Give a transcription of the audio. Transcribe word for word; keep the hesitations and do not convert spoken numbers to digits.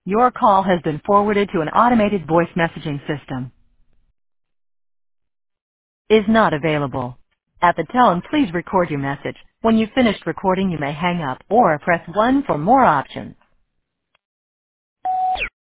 Your call has been forwarded to an automated voice messaging system. Is not available. At the tone, please record your message. When you've finished recording, you may hang up or press one for more options.